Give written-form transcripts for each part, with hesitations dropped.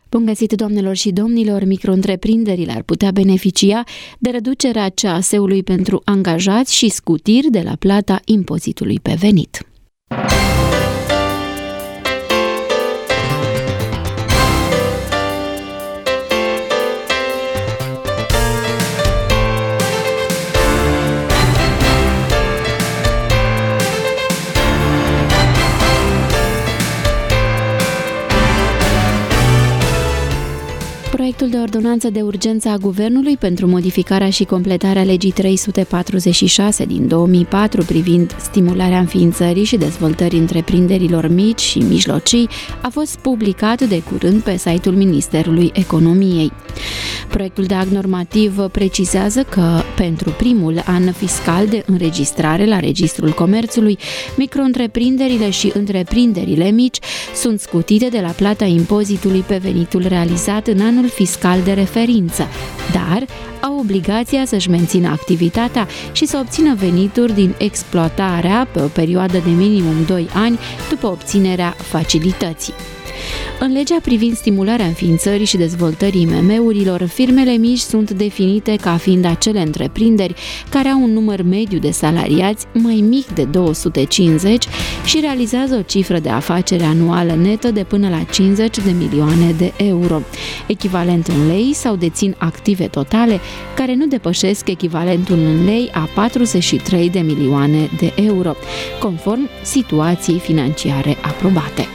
Bun găsit, doamnelor și domnilor! Micro-întreprinderile ar putea beneficia de reducerea CAS-ului pentru angajați și scutiri de la plata impozitului pe venit. Proiectul de ordonanță de urgență a Guvernului pentru modificarea și completarea legii 346 din 2004 privind stimularea înființării și dezvoltării întreprinderilor mici și mijlocii a fost publicat de curând pe site-ul Ministerului Economiei. Proiectul de act normativ precizează că pentru primul an fiscal de înregistrare la Registrul Comerțului, micro-întreprinderile și întreprinderile mici sunt scutite de la plata impozitului pe venitul realizat în anul fiscal de referință, dar au obligația să-și mențină activitatea și să obțină venituri din exploatarea pe o perioadă de minimum 2 ani după obținerea facilității. În legea privind stimularea înființării și dezvoltării IMM-urilor, firmele mici sunt definite ca fiind acele întreprinderi care au un număr mediu de salariați mai mic de 250 și realizează o cifră de afaceri anuală netă de până la 50 de milioane de euro, echivalent în lei, sau dețin active totale care nu depășesc echivalentul în lei a 43 de milioane de euro, conform situației financiare aprobate.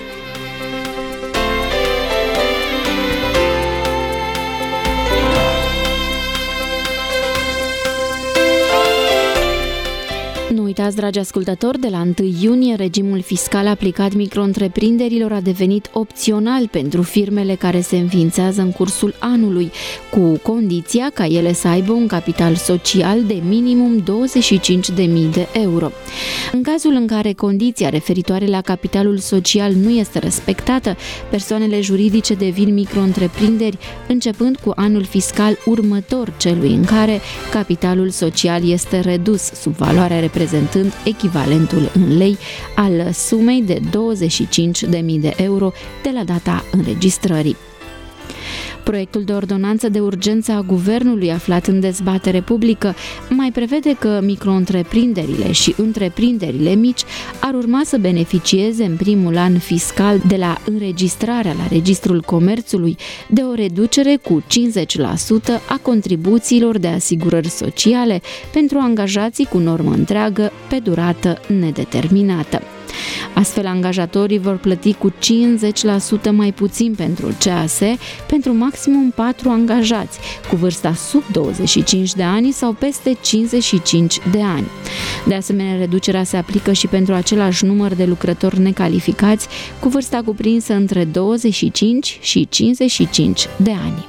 Nu uitați, dragi ascultători, de la 1 iunie regimul fiscal aplicat micro-întreprinderilor a devenit opțional pentru firmele care se înființează în cursul anului, cu condiția ca ele să aibă un capital social de minimum 25.000 de euro. În cazul în care condiția referitoare la capitalul social nu este respectată, persoanele juridice devin micro-întreprinderi începând cu anul fiscal următor celui în care capitalul social este redus sub valoarea reprezentând echivalentul în lei al sumei de 25.000 de euro de la data înregistrării. Proiectul de ordonanță de urgență a Guvernului aflat în dezbatere publică mai prevede că micro-întreprinderile și întreprinderile mici ar urma să beneficieze în primul an fiscal de la înregistrarea la Registrul Comerțului de o reducere cu 50% a contribuțiilor de asigurări sociale pentru angajații cu normă întreagă pe durată nedeterminată. Astfel, angajatorii vor plăti cu 50% mai puțin pentru CAS pentru maximum 4 angajați cu vârsta sub 25 de ani sau peste 55 de ani. De asemenea, reducerea se aplică și pentru același număr de lucrători necalificați cu vârsta cuprinsă între 25 și 55 de ani.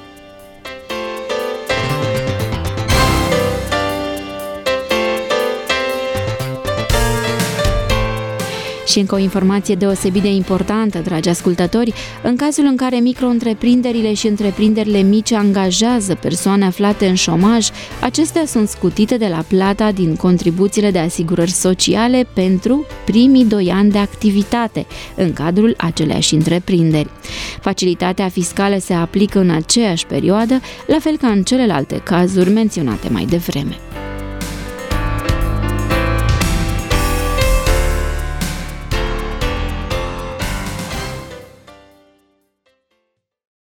Și încă o informație deosebit de importantă, dragi ascultători, în cazul în care micro-întreprinderile și întreprinderile mici angajează persoane aflate în șomaj, acestea sunt scutite de la plata din contribuțiile de asigurări sociale pentru primii 2 ani de activitate în cadrul aceleiași întreprinderi. Facilitatea fiscală se aplică în aceeași perioadă, la fel ca în celelalte cazuri menționate mai devreme.